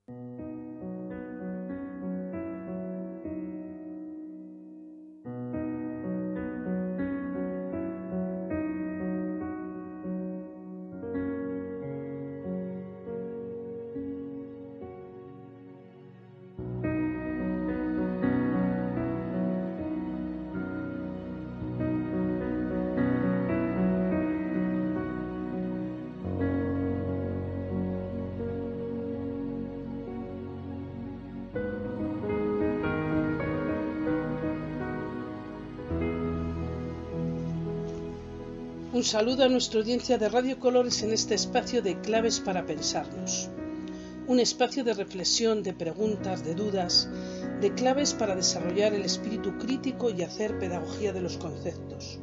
Un saludo a nuestra audiencia de Radio Colores en este espacio de Claves para Pensarnos. Un espacio de reflexión, de preguntas, de dudas, de claves para desarrollar el espíritu crítico y hacer pedagogía de los conceptos.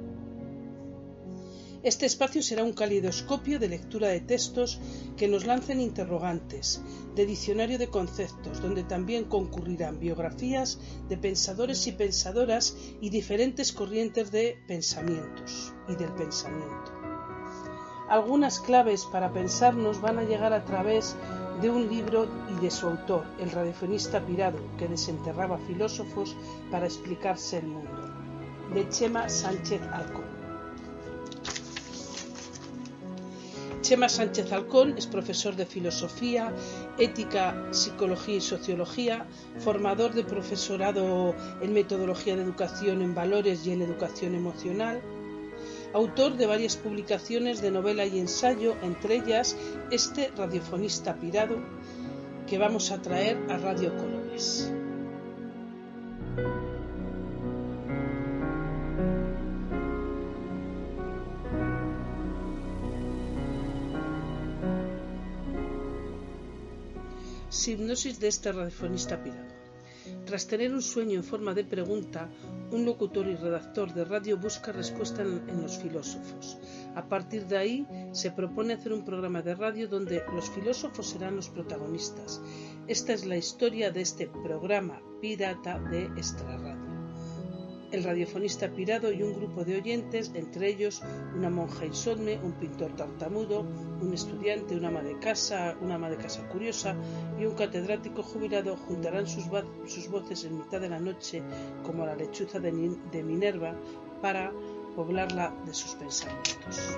Este espacio será un calidoscopio de lectura de textos que nos lancen interrogantes, de diccionario de conceptos, donde también concurrirán biografías de pensadores y pensadoras y diferentes corrientes de pensamientos y del pensamiento. Algunas claves para pensarnos van a llegar a través de un libro y de su autor, el radiofonista Pirado, que desenterraba filósofos para explicarse el mundo, de Chema Sánchez Alcón. Chema Sánchez Alcón es profesor de filosofía, ética, psicología y sociología, formador de profesorado en metodología de educación en valores y en educación emocional, autor de varias publicaciones de novela y ensayo, entre ellas este radiofonista pirado que vamos a traer a Radio Colores. Hipnosis de este radiofonista pirado. Tras tener un sueño en forma de pregunta, un locutor y redactor de radio busca respuesta en los filósofos. A partir de ahí, se propone hacer un programa de radio donde los filósofos serán los protagonistas. Esta es la historia de este programa pirata de Extra Radio. El radiofonista pirado y un grupo de oyentes, entre ellos una monja insomne, un pintor tartamudo, un estudiante, una ama de casa curiosa y un catedrático jubilado, juntarán sus voces en mitad de la noche como la lechuza de Minerva para poblarla de sus pensamientos.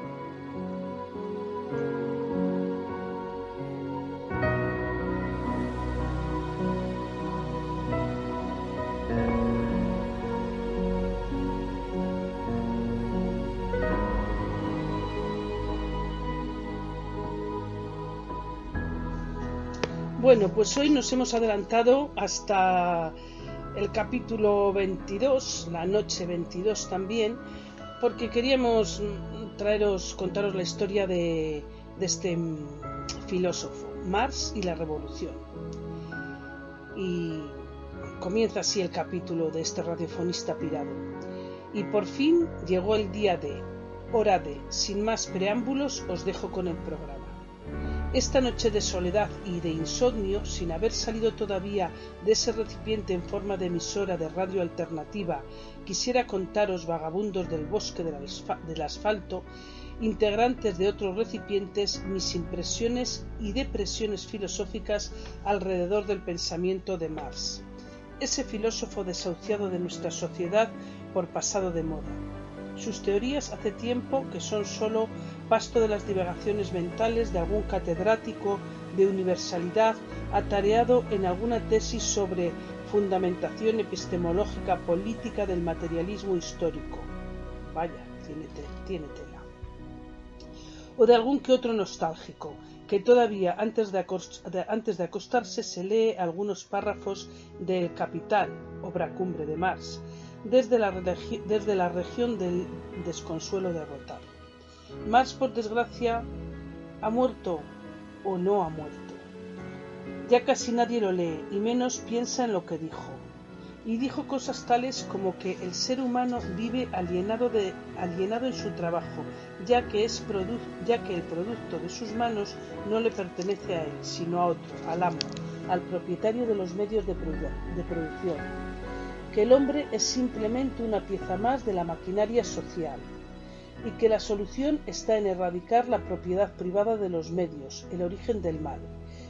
Bueno, pues hoy nos hemos adelantado hasta el capítulo 22, la noche 22 también, porque queríamos contaros la historia de este filósofo, Marx y la revolución. Y comienza así el capítulo de este radiofonista pirado. Y por fin llegó el día hora de, sin más preámbulos, os dejo con el programa. Esta noche de soledad y de insomnio, sin haber salido todavía de ese recipiente en forma de emisora de radio alternativa, quisiera contaros, vagabundos del bosque del asfalto, integrantes de otros recipientes, mis impresiones y depresiones filosóficas alrededor del pensamiento de Marx, ese filósofo desahuciado de nuestra sociedad por pasado de moda. Sus teorías hace tiempo que son solo pasto de las divagaciones mentales de algún catedrático de universalidad atareado en alguna tesis sobre fundamentación epistemológica política del materialismo histórico. Vaya, tiene tela. O de algún que otro nostálgico, que todavía antes de acostarse se lee algunos párrafos del Capital, obra cumbre de Marx, desde la región del desconsuelo derrotado. Marx, por desgracia, ¿ha muerto o no ha muerto? Ya casi nadie lo lee y menos piensa en lo que dijo. Y dijo cosas tales como que el ser humano vive alienado en su trabajo, ya que el producto de sus manos no le pertenece a él, sino a otro, al amo, al propietario de los medios de producción. Que el hombre es simplemente una pieza más de la maquinaria social y que la solución está en erradicar la propiedad privada de los medios, el origen del mal,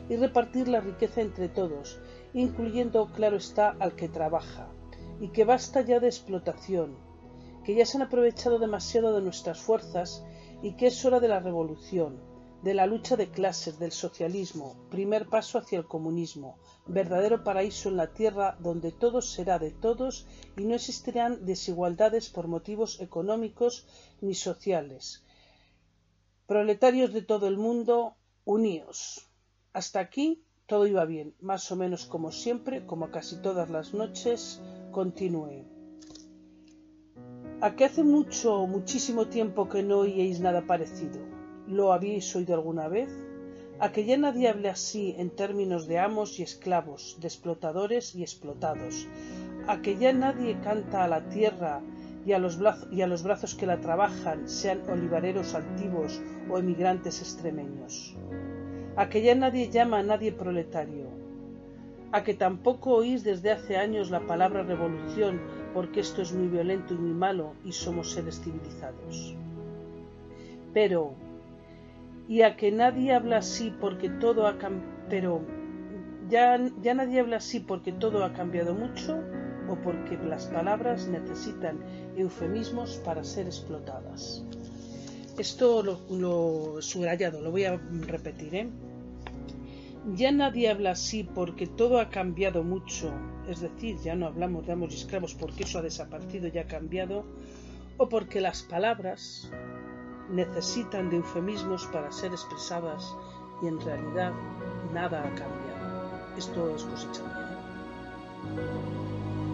y repartir la riqueza entre todos, incluyendo, claro está, al que trabaja, y que basta ya de explotación, que ya se han aprovechado demasiado de nuestras fuerzas y que es hora de la revolución, de la lucha de clases, del socialismo, primer paso hacia el comunismo, verdadero paraíso en la tierra donde todo será de todos y no existirán desigualdades por motivos económicos ni sociales. Proletarios de todo el mundo, uníos. Hasta aquí todo iba bien, más o menos como siempre, como casi todas las noches. Continué. ¿A que hace muchísimo tiempo que no oíais nada parecido? ¿Lo habíais oído alguna vez? ¿A que ya nadie habla así en términos de amos y esclavos, de explotadores y explotados? ¿A que ya nadie canta a la tierra y a los brazos que la trabajan, sean olivareros altivos o emigrantes extremeños? ¿A que ya nadie llama a nadie proletario? ¿A que tampoco oís desde hace años la palabra revolución porque esto es muy violento y muy malo y somos seres civilizados? Pero, ¿y a que nadie habla así porque todo ha cambiado? ¿Ya nadie habla así porque todo ha cambiado mucho o porque las palabras necesitan eufemismos para ser explotadas? Esto lo subrayado, lo voy a repetir, ¿eh? Ya nadie habla así porque todo ha cambiado mucho, es decir, ya no hablamos de amos y esclavos porque eso ha desaparecido y ha cambiado, o porque las palabras necesitan de eufemismos para ser expresadas y en realidad nada ha cambiado. Esto es cosecha mía, ¿eh?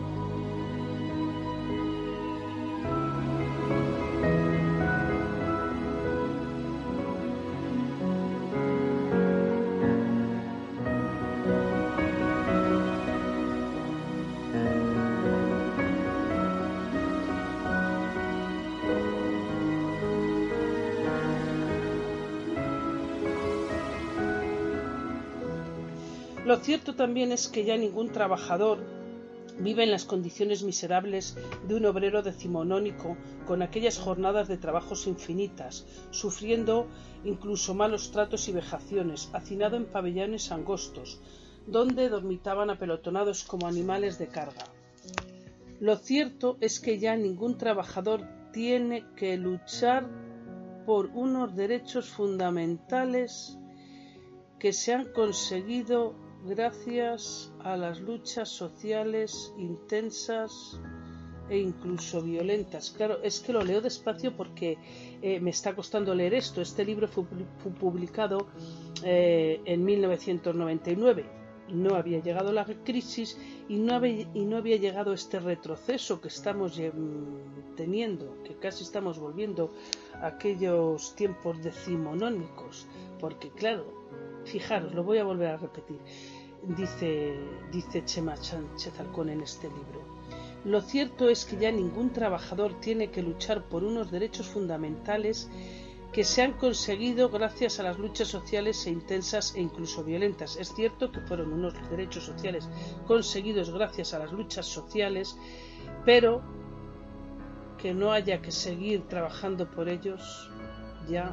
Lo cierto también es que ya ningún trabajador vive en las condiciones miserables de un obrero decimonónico con aquellas jornadas de trabajos infinitas, sufriendo incluso malos tratos y vejaciones, hacinado en pabellones angostos, donde dormitaban apelotonados como animales de carga. Lo cierto es que ya ningún trabajador tiene que luchar por unos derechos fundamentales que se han conseguido gracias a las luchas sociales intensas e incluso violentas. Claro, es que lo leo despacio porque me está costando leer esto. Este libro fue publicado en 1999. No había llegado la crisis y no había llegado este retroceso que estamos teniendo, que casi estamos volviendo a aquellos tiempos decimonónicos. Porque claro, fijaros, lo voy a volver a repetir, dice Chema Sánchez Alcón en este libro. Lo cierto es que ya ningún trabajador tiene que luchar por unos derechos fundamentales que se han conseguido gracias a las luchas sociales intensas e incluso violentas. Es cierto que fueron unos derechos sociales conseguidos gracias a las luchas sociales, pero que no haya que seguir trabajando por ellos ya.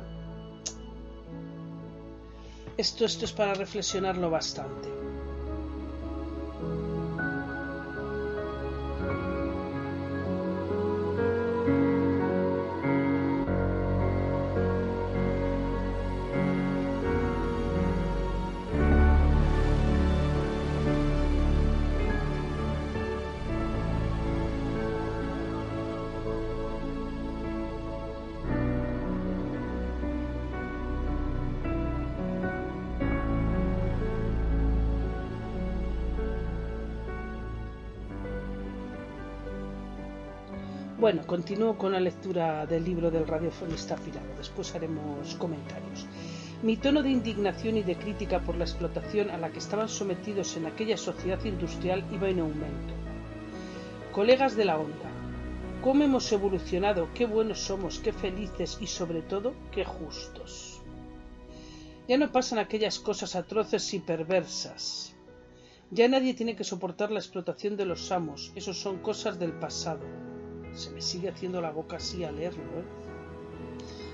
Esto es para reflexionarlo bastante. Bueno, continúo con la lectura del libro del radiofonista afilado. Después haremos comentarios. Mi tono de indignación y de crítica por la explotación a la que estaban sometidos en aquella sociedad industrial iba en aumento. Colegas de la onda, ¿cómo hemos evolucionado? Qué buenos somos, qué felices y sobre todo, qué justos. Ya no pasan aquellas cosas atroces y perversas. Ya nadie tiene que soportar la explotación de los amos. Eso son cosas del pasado. Se me sigue haciendo la boca así al leerlo, ¿eh?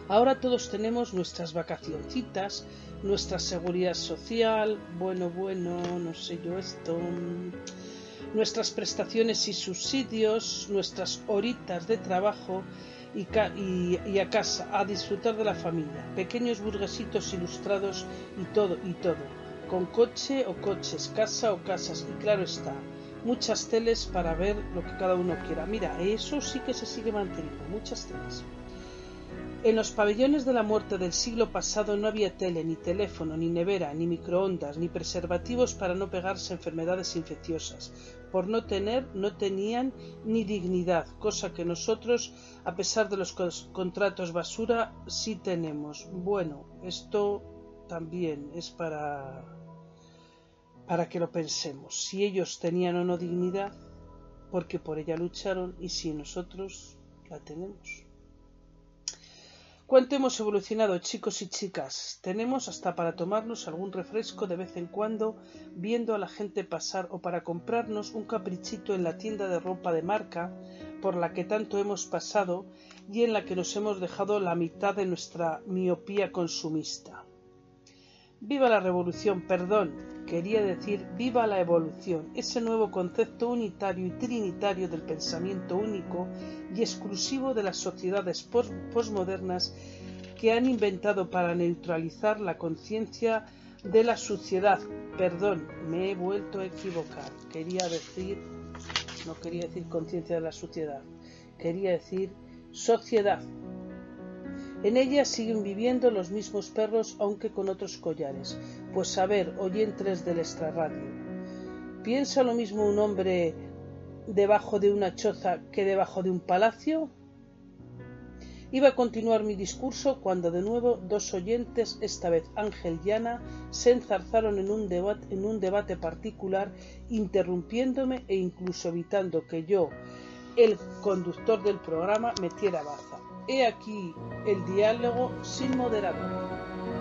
Ahora todos tenemos nuestras vacacioncitas, nuestra seguridad social, no sé yo esto, nuestras prestaciones y subsidios, nuestras horitas de trabajo y a casa, a disfrutar de la familia, pequeños burguesitos ilustrados y todo, con coche o coches, casa o casas, y claro está, muchas teles para ver lo que cada uno quiera. Mira, eso sí que se sigue manteniendo, muchas teles. En los pabellones de la muerte del siglo pasado no había tele, ni teléfono, ni nevera, ni microondas, ni preservativos para no pegarse enfermedades infecciosas. Por no tenían ni dignidad, cosa que nosotros, a pesar de los contratos basura, sí tenemos. Bueno, esto también es para que lo pensemos. Si ellos tenían o no dignidad, porque por ella lucharon, y si nosotros la tenemos. ¿Cuánto hemos evolucionado, chicos y chicas? Tenemos hasta para tomarnos algún refresco de vez en cuando viendo a la gente pasar, o para comprarnos un caprichito en la tienda de ropa de marca por la que tanto hemos pasado y en la que nos hemos dejado la mitad de nuestra miopía consumista. ¡Viva la revolución! Quería decir viva la evolución, ese nuevo concepto unitario y trinitario del pensamiento único y exclusivo de las sociedades posmodernas que han inventado para neutralizar la conciencia de la suciedad. Me he vuelto a equivocar. No quería decir conciencia de la suciedad, quería decir sociedad. En ella siguen viviendo los mismos perros, aunque con otros collares. Pues a ver, oyentes del extrarradio, ¿piensa lo mismo un hombre debajo de una choza que debajo de un palacio? Iba a continuar mi discurso cuando de nuevo dos oyentes, esta vez Ángel y Ana, se enzarzaron en un debate particular, interrumpiéndome e incluso evitando que yo, el conductor del programa, metiera baza. He aquí el diálogo sin moderador.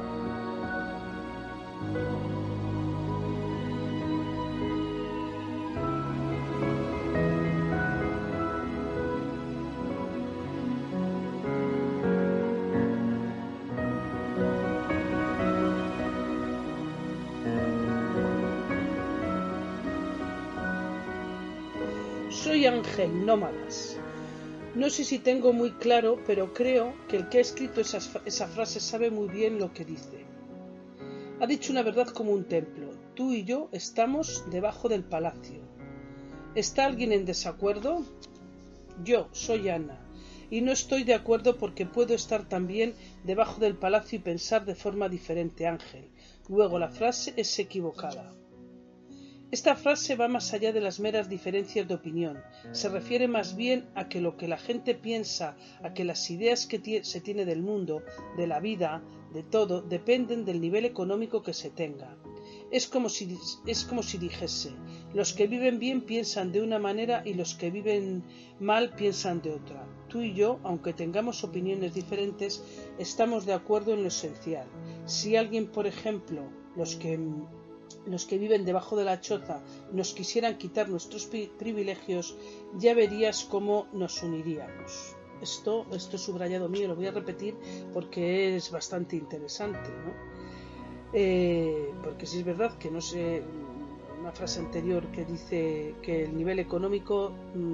Soy Ángel Nómadas. No sé si tengo muy claro, pero creo que el que ha escrito esa frase sabe muy bien lo que dice. Ha dicho una verdad como un templo. Tú y yo estamos debajo del palacio. ¿Está alguien en desacuerdo? Yo soy Ana, y no estoy de acuerdo porque puedo estar también debajo del palacio y pensar de forma diferente, Ángel. Luego la frase es equivocada. Esta frase va más allá de las meras diferencias de opinión. Se refiere más bien a que lo que la gente piensa, a que las ideas que se tiene del mundo, de la vida, de todo, dependen del nivel económico que se tenga. Es como si dijese, los que viven bien piensan de una manera y los que viven mal piensan de otra. Tú y yo, aunque tengamos opiniones diferentes, estamos de acuerdo en lo esencial. Si alguien, por ejemplo, los que viven debajo de la choza nos quisieran quitar nuestros privilegios, ya verías cómo nos uniríamos. Esto es subrayado mío, lo voy a repetir porque es bastante interesante, ¿no? Porque sí es verdad que no sé, una frase anterior que dice que el nivel económico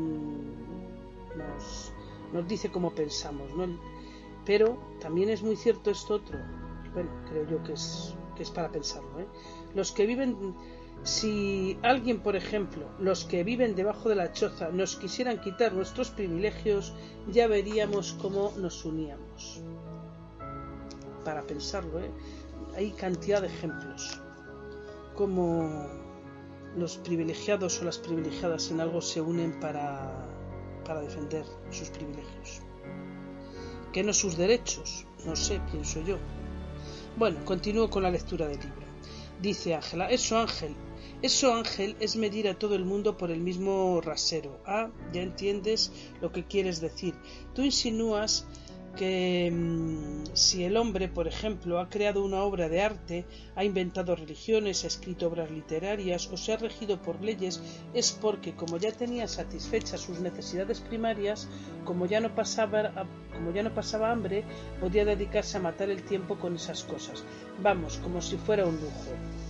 nos dice cómo pensamos, ¿no? Pero también es muy cierto esto otro. Bueno, creo yo que es para pensarlo, ¿eh? Si alguien, por ejemplo, los que viven debajo de la choza nos quisieran quitar nuestros privilegios, ya veríamos cómo nos uníamos. Para pensarlo, ¿eh? Hay cantidad de ejemplos. Como los privilegiados o las privilegiadas en algo se unen para defender sus privilegios. ¿Qué no sus derechos? No sé, pienso yo. Bueno, continúo con la lectura del libro. Dice Ángela, eso Ángel es medir a todo el mundo por el mismo rasero. Ah, ya entiendes lo que quieres decir. Tú insinúas que si el hombre, por ejemplo, ha creado una obra de arte, ha inventado religiones, ha escrito obras literarias o se ha regido por leyes, es porque, como ya tenía satisfechas sus necesidades primarias, como ya no pasaba hambre, podía dedicarse a matar el tiempo con esas cosas. Vamos, como si fuera un lujo.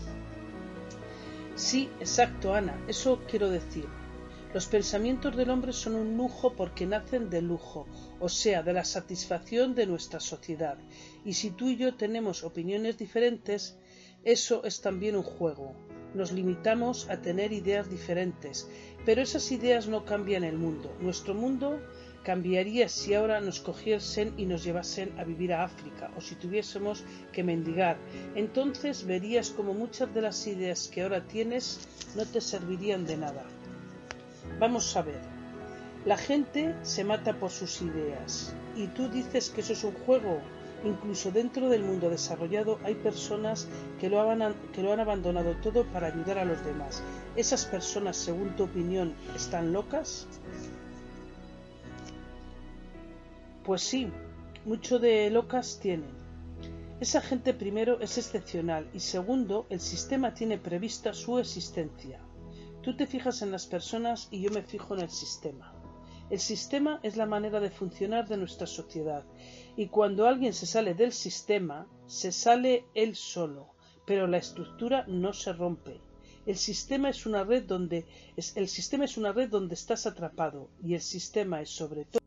Sí, exacto, Ana, eso quiero decir. Los pensamientos del hombre son un lujo porque nacen del lujo, o sea, de la satisfacción de nuestra sociedad. Y si tú y yo tenemos opiniones diferentes, eso es también un juego. Nos limitamos a tener ideas diferentes, pero esas ideas no cambian el mundo. Nuestro mundo cambiaría si ahora nos cogiesen y nos llevasen a vivir a África, o si tuviésemos que mendigar. Entonces verías como muchas de las ideas que ahora tienes no te servirían de nada. Vamos a ver, la gente se mata por sus ideas y tú dices que eso es un juego. Incluso dentro del mundo desarrollado hay personas que lo han abandonado todo para ayudar a los demás. ¿Esas personas, según tu opinión, están locas? Pues sí, mucho de locas tienen. Esa gente, primero, es excepcional y segundo, el sistema tiene prevista su existencia. Tú te fijas en las personas y yo me fijo en el sistema. El sistema es la manera de funcionar de nuestra sociedad y cuando alguien se sale del sistema, se sale él solo, pero la estructura no se rompe. El sistema es una red donde estás atrapado y el sistema es sobre todo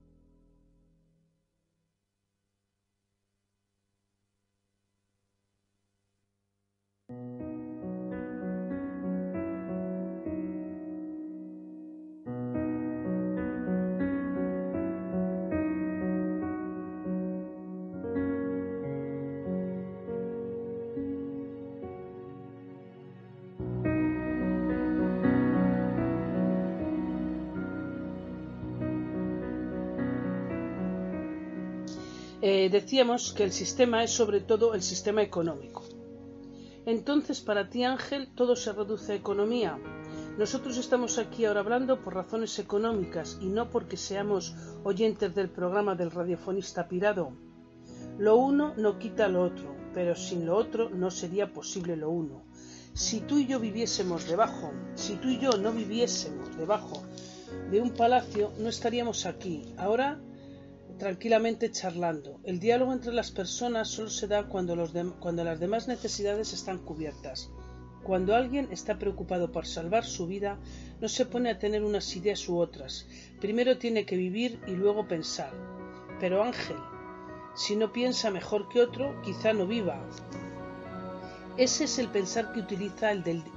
decíamos que el sistema es sobre todo el sistema económico. Entonces, para ti, Ángel, todo se reduce a economía. Nosotros estamos aquí ahora hablando por razones económicas y no porque seamos oyentes del programa del radiofonista pirado. Lo uno no quita lo otro, pero sin lo otro no sería posible lo uno. Si tú y yo no viviésemos debajo de un palacio, no estaríamos aquí, ahora tranquilamente charlando. El diálogo entre las personas solo se da cuando las demás necesidades están cubiertas. Cuando alguien está preocupado por salvar su vida, no se pone a tener unas ideas u otras. Primero tiene que vivir y luego pensar. Pero Ángel, si no piensa mejor que otro, quizá no viva. Ese pensar que utiliza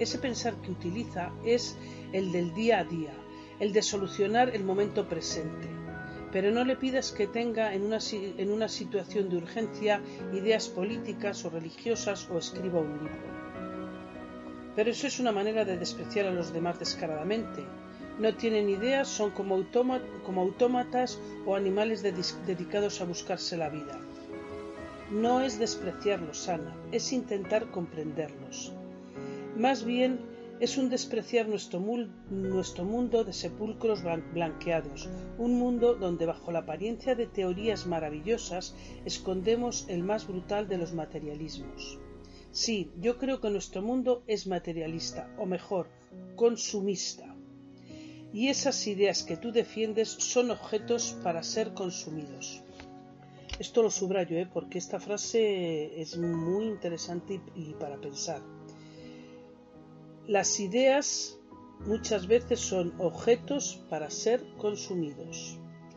es el del día a día, el de solucionar el momento presente. Pero no le pidas que tenga en una situación de urgencia ideas políticas o religiosas o escriba un libro. Pero eso es una manera de despreciar a los demás descaradamente. No tienen ideas, son como autómatas o animales dedicados a buscarse la vida. No es despreciarlos, Ana, es intentar comprenderlos. Más bien es un despreciar nuestro mundo de sepulcros blanqueados, un mundo donde bajo la apariencia de teorías maravillosas escondemos el más brutal de los materialismos. Sí, yo creo que nuestro mundo es materialista, o mejor, consumista. Y esas ideas que tú defiendes son objetos para ser consumidos. Esto lo subrayo, porque esta frase es muy interesante y para pensar. Las ideas muchas veces son objetos para ser consumidos.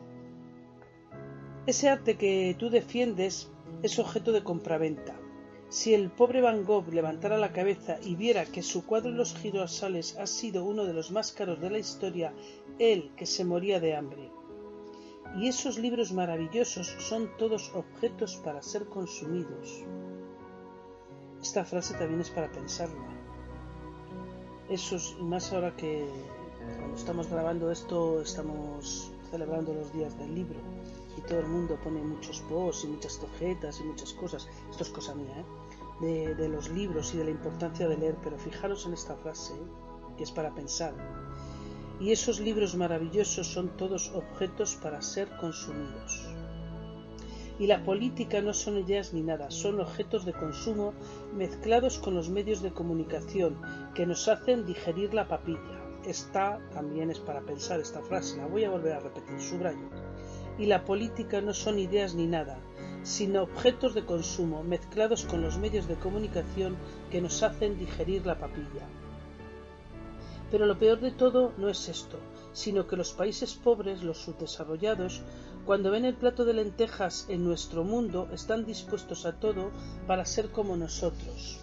Ese arte que tú defiendes es objeto de compraventa. Si el pobre Van Gogh levantara la cabeza y viera que su cuadro Los girasoles ha sido uno de los más caros de la historia, él que se moría de hambre. Y esos libros maravillosos son todos objetos para ser consumidos. Esta frase también es para pensarla. Eso es más ahora que cuando estamos grabando esto estamos celebrando los días del libro y todo el mundo pone muchos posts y muchas tarjetas y muchas cosas. Esto es cosa mía, de los libros y de la importancia de leer, pero fijaros en esta frase, que es para pensar. Y esos libros maravillosos son todos objetos para ser consumidos. Y la política no son ideas ni nada, son objetos de consumo mezclados con los medios de comunicación que nos hacen digerir la papilla. Esta también es para pensar esta frase, la voy a volver a repetir, subrayo. Y la política no son ideas ni nada, sino objetos de consumo mezclados con los medios de comunicación que nos hacen digerir la papilla. Pero lo peor de todo no es esto, sino que los países pobres, los subdesarrollados, cuando ven el plato de lentejas en nuestro mundo, están dispuestos a todo para ser como nosotros.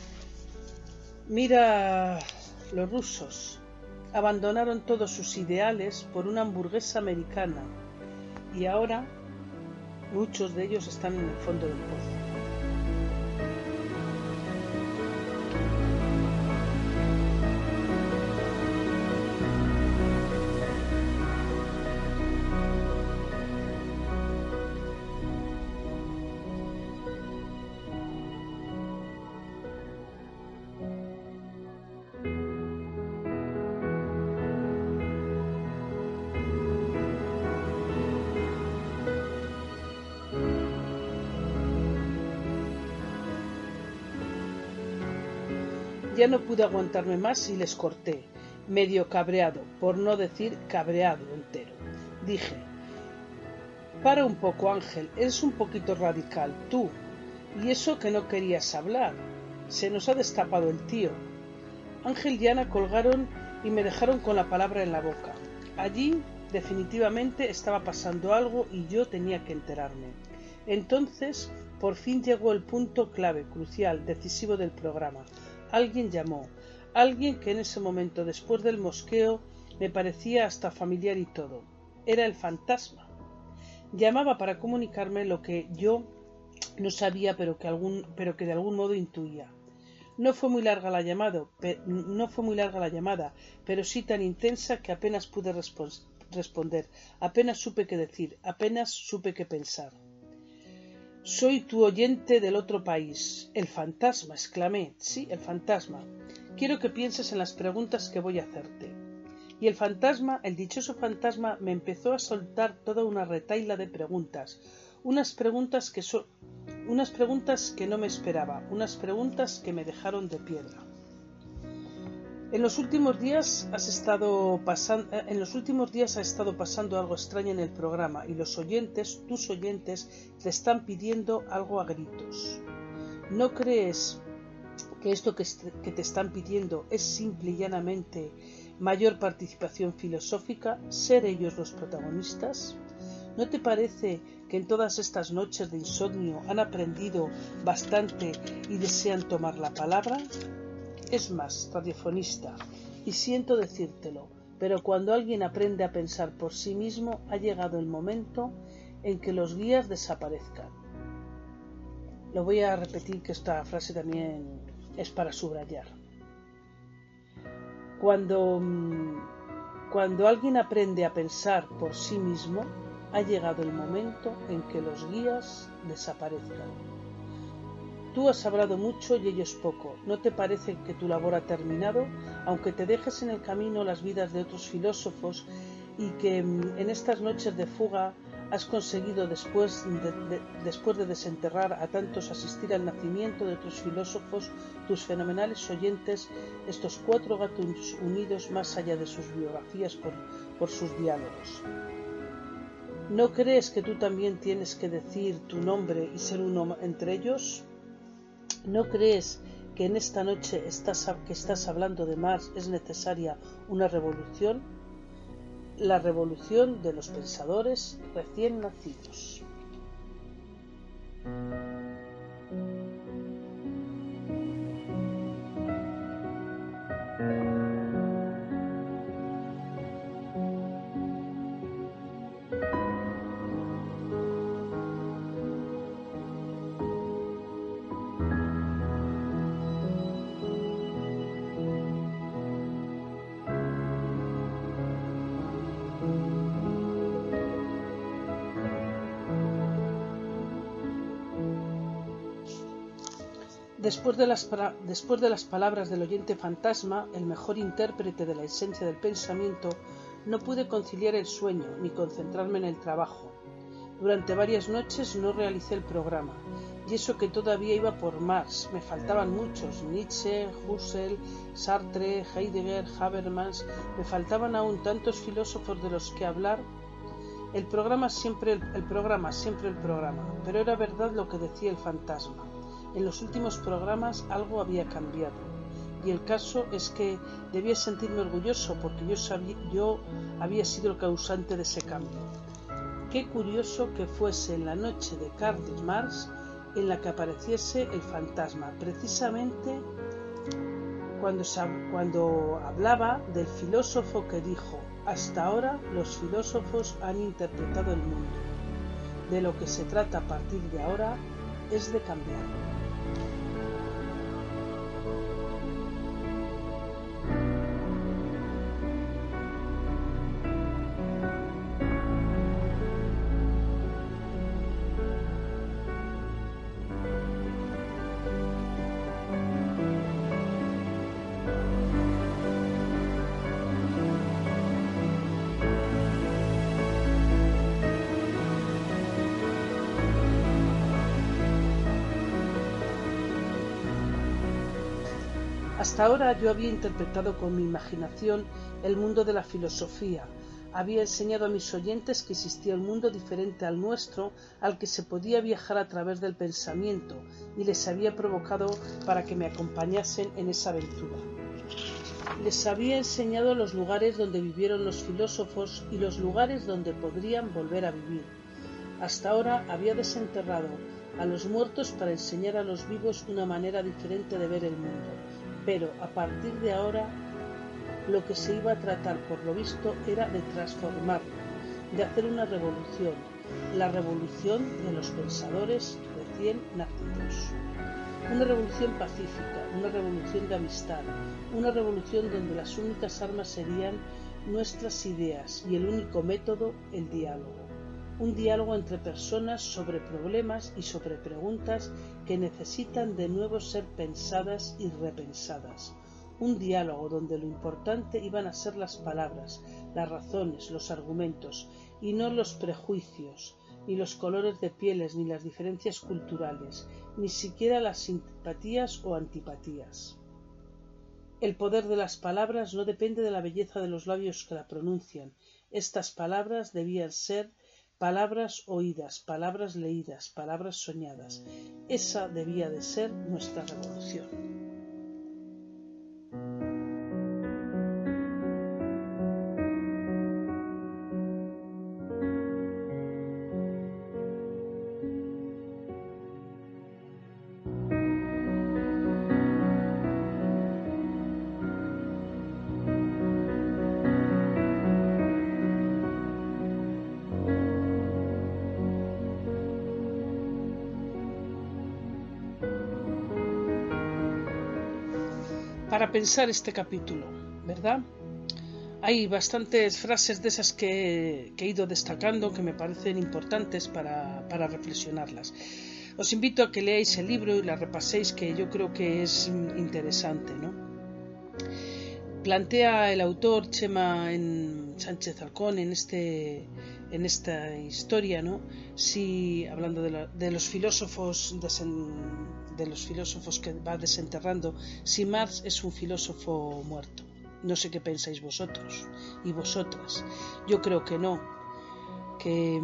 Mira, los rusos abandonaron todos sus ideales por una hamburguesa americana y ahora muchos de ellos están en el fondo del pozo. Ya no pude aguantarme más y les corté, medio cabreado, por no decir cabreado entero. Dije: para un poco, Ángel, eres un poquito radical, tú. Y eso que no querías hablar. Se nos ha destapado el tío. Ángel y Ana colgaron y me dejaron con la palabra en la boca. Allí, definitivamente, estaba pasando algo y yo tenía que enterarme. Entonces, por fin llegó el punto clave, crucial, decisivo del programa. Alguien llamó, alguien que en ese momento, después del mosqueo, me parecía hasta familiar y todo. Era el fantasma. Llamaba para comunicarme lo que yo no sabía, pero que de algún modo intuía. No fue muy larga la llamada, pero sí tan intensa que apenas pude responder, apenas supe qué decir, apenas supe qué pensar. Soy tu oyente del otro país. El fantasma, exclamé. Sí, el fantasma. Quiero que pienses en las preguntas que voy a hacerte. Y el fantasma, el dichoso fantasma, me empezó a soltar toda una retahíla de preguntas. Unas preguntas que no me esperaba, unas preguntas que me dejaron de piedra. En los últimos días ha estado pasando algo extraño en el programa y los oyentes, tus oyentes, te están pidiendo algo a gritos. ¿No crees que esto que te están pidiendo es simple y llanamente mayor participación filosófica, ser ellos los protagonistas? ¿No te parece que en todas estas noches de insomnio han aprendido bastante y desean tomar la palabra? Es más, radiofonista, y siento decírtelo, pero cuando alguien aprende a pensar por sí mismo, ha llegado el momento en que los guías desaparezcan. Lo voy a repetir, que esta frase también es para subrayar. Cuando alguien aprende a pensar por sí mismo, ha llegado el momento en que los guías desaparezcan. Tú has hablado mucho y ellos poco. ¿No te parece que tu labor ha terminado, aunque te dejes en el camino las vidas de otros filósofos y que en estas noches de fuga has conseguido, después de desenterrar a tantos, asistir al nacimiento de otros filósofos, tus fenomenales oyentes, estos 4 gatos unidos más allá de sus biografías por sus diálogos? ¿No crees que tú también tienes que decir tu nombre y ser uno entre ellos? ¿No crees que en esta noche que estás hablando de Marx es necesaria una revolución? La revolución de los pensadores recién nacidos. Después de las palabras del oyente fantasma, el mejor intérprete de la esencia del pensamiento, no pude conciliar el sueño ni concentrarme en el trabajo. Durante varias noches no realicé el programa, y eso que todavía iba por Marx. Me faltaban muchos: Nietzsche, Husserl, Sartre, Heidegger, Habermas. Me faltaban aún tantos filósofos de los que hablar. El programa, siempre el programa. Pero era verdad lo que decía el fantasma. En los últimos programas algo había cambiado. Y el caso es que debía sentirme orgulloso, porque yo había sido el causante de ese cambio. Qué curioso que fuese en la noche de Karl Marx en la que apareciese el fantasma, precisamente cuando hablaba del filósofo que dijo: hasta ahora los filósofos han interpretado el mundo. De lo que se trata a partir de ahora es de cambiarlo. Hasta ahora yo había interpretado con mi imaginación el mundo de la filosofía. Había enseñado a mis oyentes que existía un mundo diferente al nuestro, al que se podía viajar a través del pensamiento, y les había provocado para que me acompañasen en esa aventura. Les había enseñado los lugares donde vivieron los filósofos y los lugares donde podrían volver a vivir. Hasta ahora había desenterrado a los muertos para enseñar a los vivos una manera diferente de ver el mundo. Pero a partir de ahora lo que se iba a tratar, por lo visto, era de transformarlo, de hacer una revolución, la revolución de los pensadores recién nacidos. Una revolución pacífica, una revolución de amistad, una revolución donde las únicas armas serían nuestras ideas y el único método, el diálogo. Un diálogo entre personas sobre problemas y sobre preguntas que necesitan de nuevo ser pensadas y repensadas. Un diálogo donde lo importante iban a ser las palabras, las razones, los argumentos, y no los prejuicios, ni los colores de pieles, ni las diferencias culturales, ni siquiera las simpatías o antipatías. El poder de las palabras no depende de la belleza de los labios que la pronuncian. Estas palabras debían ser palabras oídas, palabras leídas, palabras soñadas. Esa debía de ser nuestra revolución. Para pensar este capítulo, ¿verdad? Hay bastantes frases de esas que he ido destacando que me parecen importantes para reflexionarlas. Os invito a que leáis el libro y la repaséis, que yo creo que es interesante, ¿no? Plantea el autor Chema Sánchez Alcón en esta historia, ¿no? Si, hablando de los filósofos que va desenterrando, si Marx es un filósofo muerto. No sé qué pensáis vosotros y vosotras. Yo creo que no, que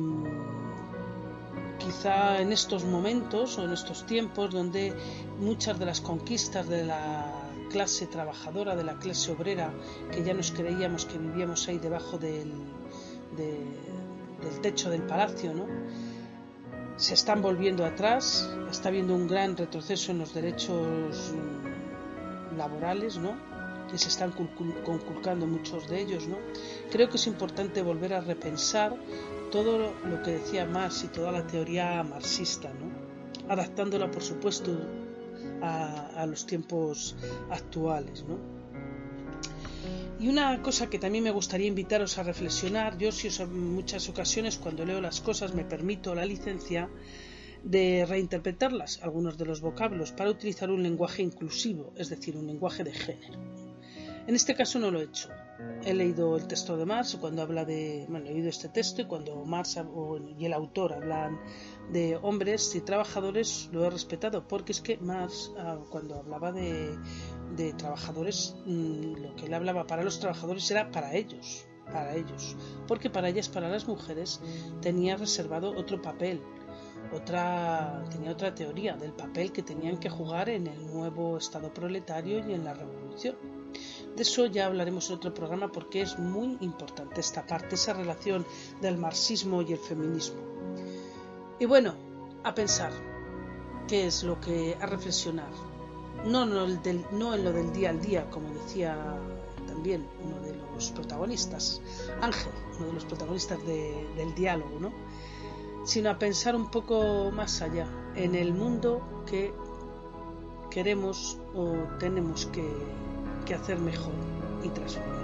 quizá en estos momentos o en estos tiempos donde muchas de las conquistas de la clase trabajadora, de la clase obrera, que ya nos creíamos que vivíamos ahí debajo del techo del palacio, ¿no?, se están volviendo atrás. Está habiendo un gran retroceso en los derechos laborales, ¿no?, que se están conculcando muchos de ellos, ¿no? Creo que es importante volver a repensar todo lo que decía Marx y toda la teoría marxista, ¿no?, adaptándola, por supuesto, a los tiempos actuales, ¿no? Y una cosa que también me gustaría invitaros a reflexionar, yo en muchas ocasiones cuando leo las cosas me permito la licencia de reinterpretarlas, algunos de los vocablos, para utilizar un lenguaje inclusivo, es decir, un lenguaje de género. En este caso no lo he hecho. He leído el texto de Marx cuando habla de... Bueno, he leído este texto y cuando Marx y el autor hablan de hombres y trabajadores lo he respetado, porque es que Marx cuando hablaba de trabajadores, lo que él hablaba para los trabajadores era para ellos, porque para ellas, para las mujeres, tenía reservado otro papel, tenía otra teoría del papel que tenían que jugar en el nuevo Estado proletario y en la revolución. De eso ya hablaremos en otro programa porque es muy importante esta parte, esa relación del marxismo y el feminismo. Y bueno, a pensar, ¿qué es lo que a reflexionar? No en lo del día al día, como decía también uno de los protagonistas, Ángel, uno de los protagonistas del diálogo, ¿no? Sino a pensar un poco más allá, en el mundo que queremos o tenemos que hacer mejor y transformar.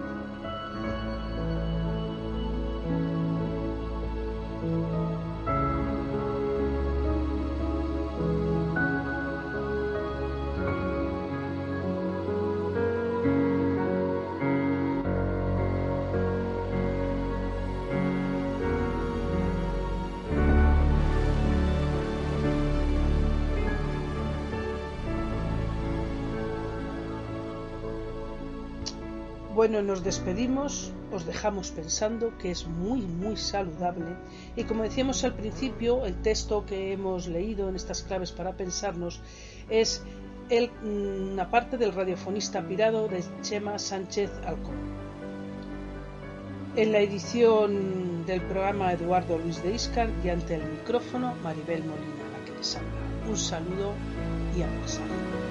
Bueno, nos despedimos, os dejamos pensando que es muy saludable y como decíamos al principio, el texto que hemos leído en estas claves para pensarnos es una parte del radiofonista pirado de Chema Sánchez Alcón. En la edición del programa Eduardo Luis de Íscar y ante el micrófono Maribel Molina, la que les habla. Un saludo y a pasar.